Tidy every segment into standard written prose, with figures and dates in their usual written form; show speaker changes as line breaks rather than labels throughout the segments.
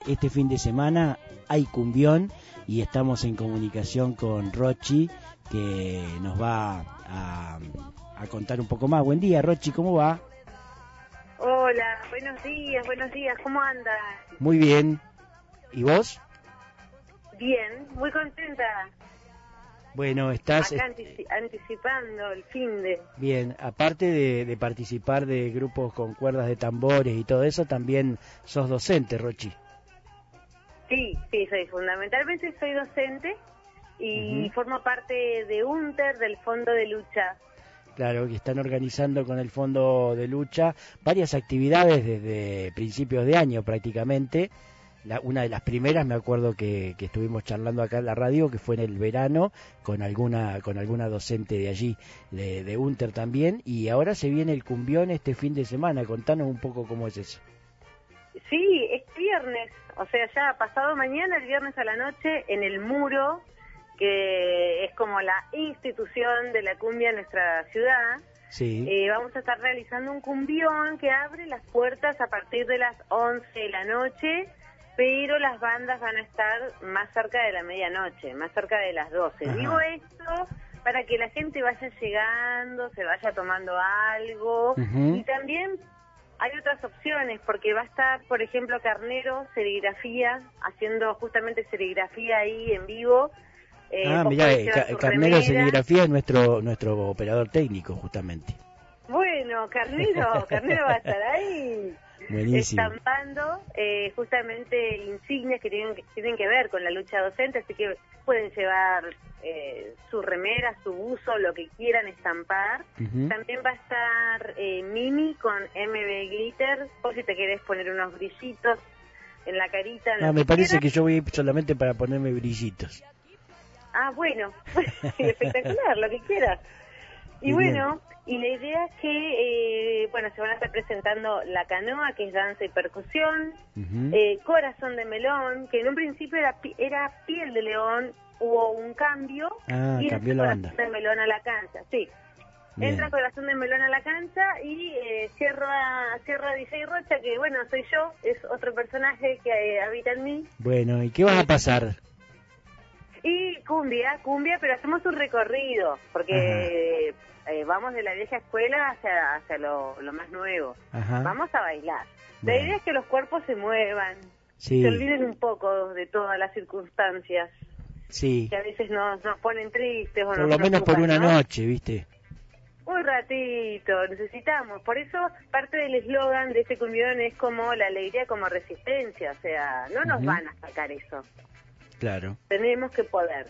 este fin de semana hay cumbión y estamos en comunicación con Rochi, que nos va a contar un poco más. Buen día, Rochi, ¿cómo va?
Hola, buenos días, ¿cómo andas?
Muy bien. ¿Y vos?
Bien, muy contenta.
Bueno, estás...
Acá anticipando el fin de...
Bien, aparte de participar de grupos con cuerdas de tambores y todo eso, también sos docente, Rochi.
Sí, fundamentalmente soy docente y formo parte de UNTER, del Fondo de Lucha.
Claro, que están organizando con el Fondo de Lucha varias actividades desde principios de año prácticamente. Una de las primeras, me acuerdo que estuvimos charlando acá en la radio, que fue en el verano, con alguna docente de allí, de UNTER también, y ahora se viene el cumbión este fin de semana. Contanos un poco cómo es eso.
Sí, es viernes, o sea, ya pasado mañana, el viernes a la noche, en el Muro, que es como la institución de la cumbia en nuestra ciudad.
Sí.
Vamos a estar realizando un cumbión que abre las puertas a partir de las 11 de la noche, pero las bandas van a estar más cerca de la medianoche, más cerca de las 12.
Ajá.
Digo esto para que la gente vaya llegando, se vaya tomando algo, y también hay otras opciones, porque va a estar, por ejemplo, Carnero Serigrafía, haciendo justamente serigrafía ahí en vivo.
Mirá, Carnero Serigrafía es nuestro operador técnico, justamente.
Bueno, Carnero va a estar ahí.
Buenísimo.
Estampando justamente insignias que tienen que ver con la lucha docente, así que pueden llevar su remera, su buzo, lo que quieran estampar. También va a estar Mimi con MB Glitter, por si te querés poner unos brillitos en la carita.
No, me parece que yo voy solamente para ponerme brillitos.
Ah, bueno, espectacular, lo que quieras. Y bueno, y la idea es que, se van a estar presentando La Canoa, que es danza y percusión, Corazón de Melón, que en un principio era Piel de León, hubo un cambio, y
cambió la banda.
Corazón de Melón a la cancha, sí.
Bien.
Entra Corazón de Melón a la cancha y cierra DJ Rocha, que bueno, soy yo, es otro personaje que habita en mí.
Bueno, ¿y qué vas a pasar?
Y cumbia, pero hacemos un recorrido, porque vamos de la vieja escuela hacia lo más nuevo.
Ajá.
Vamos a bailar.
Bueno.
La idea es que los cuerpos se muevan,
sí.
Se olviden un poco de todas las circunstancias,
sí.
que a veces nos ponen tristes o
por
nos
lo menos por una
¿no?
noche, ¿viste?
Un ratito, necesitamos. Por eso parte del eslogan de este cumbión es como la alegría como resistencia, o sea, no nos van a sacar eso.
Claro.
Tenemos que poder.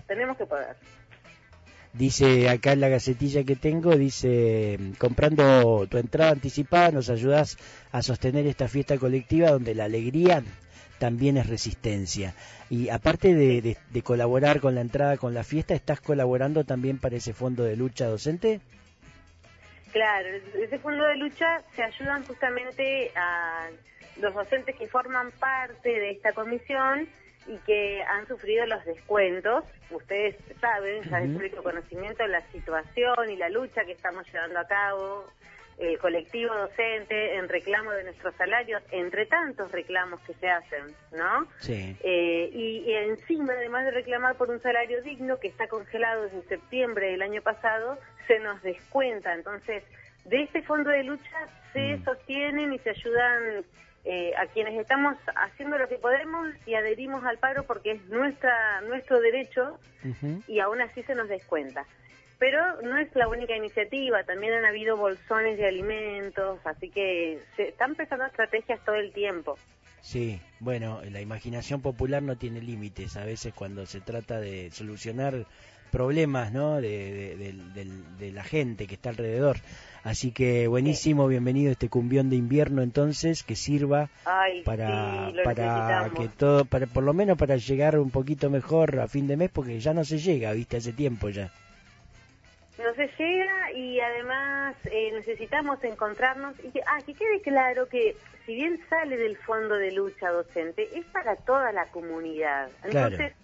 Dice acá en la gacetilla que tengo, dice, comprando tu entrada anticipada nos ayudás a sostener esta fiesta colectiva donde la alegría también es resistencia. Y aparte de colaborar con la entrada, con la fiesta, ¿estás colaborando también para ese fondo de lucha docente?
Claro, ese fondo de lucha se ayudan justamente a los docentes que forman parte de esta comisión y que han sufrido los descuentos. Ustedes saben, ya de público conocimiento, la situación y la lucha que estamos llevando a cabo, el colectivo docente en reclamo de nuestros salarios, entre tantos reclamos que se hacen, ¿no?
Sí.
Y encima, además de reclamar por un salario digno que está congelado desde septiembre del año pasado, se nos descuenta. Entonces, de este fondo de lucha se sostienen y se ayudan a quienes estamos haciendo lo que podemos y adherimos al paro porque es nuestro derecho, y aún así se nos descuenta. Pero no es la única iniciativa, también han habido bolsones de alimentos, así que se están pensando estrategias todo el tiempo.
Sí, bueno, la imaginación popular no tiene límites, a veces cuando se trata de solucionar problemas, ¿no?, de la gente que está alrededor. Así que buenísimo, bienvenido a este cumbión de invierno entonces, que sirva para que todo, por lo menos para llegar un poquito mejor a fin de mes, porque ya no se llega, viste, hace tiempo ya.
No se llega y además necesitamos encontrarnos y que quede claro que si bien sale del fondo de lucha docente, es para toda la comunidad. Entonces,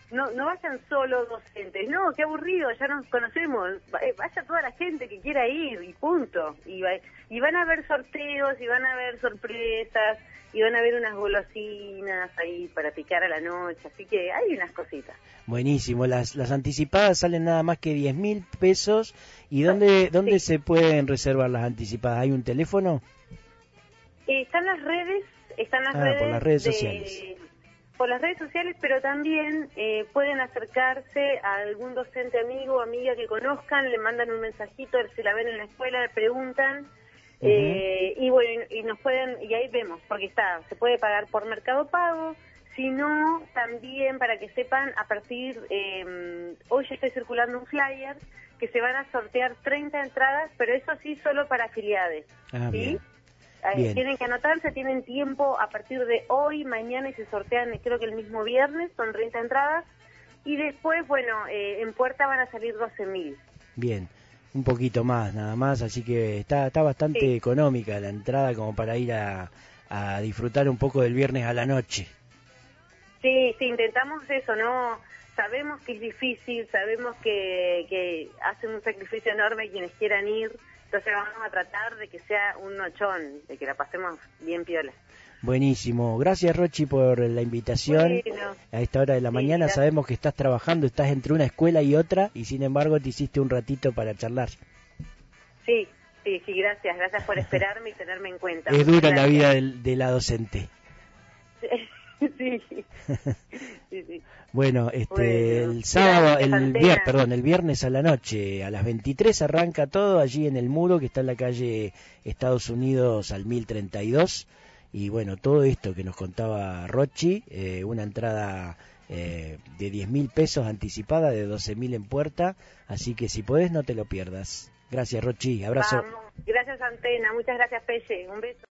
no vayan solo docentes, no, qué aburrido, ya nos conocemos, vaya toda la gente que quiera ir y punto. Y van a haber sorteos, y van a haber sorpresas, y van a haber unas golosinas ahí para picar a la noche, así que hay unas cositas.
Buenísimo, las anticipadas salen nada más que 10.000 pesos. ¿Y dónde se pueden reservar las anticipadas? ¿Hay un teléfono?
Están las redes,
por las redes sociales.
Por las redes sociales, pero también pueden acercarse a algún docente amigo o amiga que conozcan, le mandan un mensajito, si la ven en la escuela, le preguntan, y bueno, y ahí vemos, porque se puede pagar por Mercado Pago, si no, también para que sepan, a partir, hoy ya estoy circulando un flyer, que se van a sortear 30 entradas, pero eso sí solo para afiliados, ¿sí?
Bien.
Tienen que anotarse, tienen tiempo a partir de hoy, mañana, y se sortean creo que el mismo viernes, son 30 entradas, y después, bueno, en puerta van a salir 12.000.
Bien, un poquito más, nada más, así que está bastante económica la entrada como para ir a disfrutar un poco del viernes a la noche.
Sí, intentamos eso, ¿no? Sabemos que es difícil, sabemos que hacen un sacrificio enorme quienes quieran ir, entonces vamos a tratar de que sea un nochón, de que la pasemos bien piola.
Buenísimo, gracias Rochi por la invitación.
Bueno,
a esta hora de la mañana gracias. Sabemos que estás trabajando, estás entre una escuela y otra, y sin embargo te hiciste un ratito para charlar.
Sí, gracias por esperarme y tenerme en cuenta.
Es dura la vida de la docente.
Sí.
Bueno, el sábado, el viernes a la noche, a las 23 arranca todo allí en el Muro, que está en la calle Estados Unidos al 1032, y bueno, todo esto que nos contaba Rochi, una entrada de 10.000 pesos anticipada, de 12.000 en puerta, así que si podés no te lo pierdas. Gracias Rochi, abrazo.
Vamos. Gracias Antena, muchas gracias Pelle, un beso.